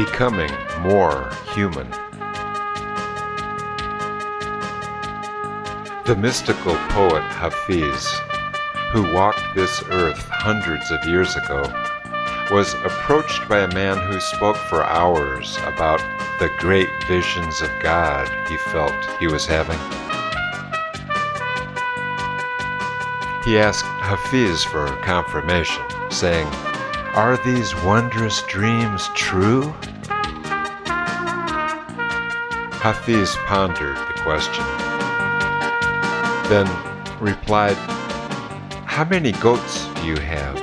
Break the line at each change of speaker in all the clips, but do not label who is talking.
Becoming more human. The mystical poet Hafiz, who walked this earth hundreds of years ago, was approached by a man who spoke for hours about the great visions of God he felt he was having. He asked Hafiz for confirmation, saying, "Are these wondrous dreams true?" Hafiz pondered the question, then replied, "How many goats do you have?"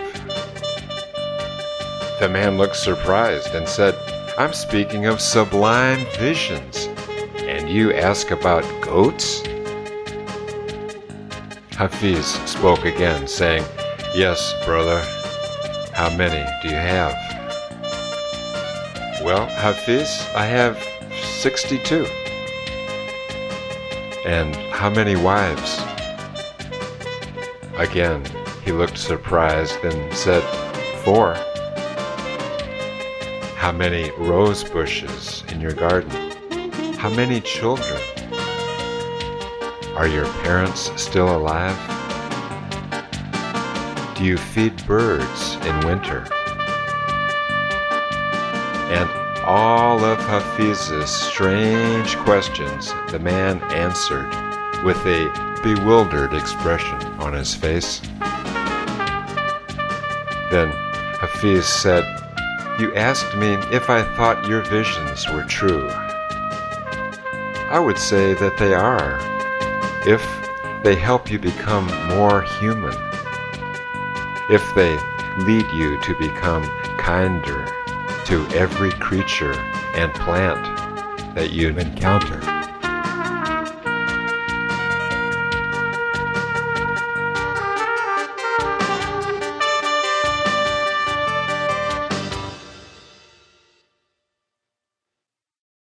The man looked surprised and said, "I'm speaking of sublime visions, and you ask about goats?" Hafiz spoke again, saying, "Yes, brother. How many do you have?" "Well, Hafiz, I have 62. "And how many wives?" Again, he looked surprised and said, 4. "How many rose bushes in your garden? How many children? Are your parents still alive? Do you feed birds in winter?" And all of Hafiz's strange questions the man answered with a bewildered expression on his face. Then Hafiz said, "You asked me if I thought your visions were true. I would say that they are, if they help you become more human, if they lead you to become kinder to every creature and plant that you encounter."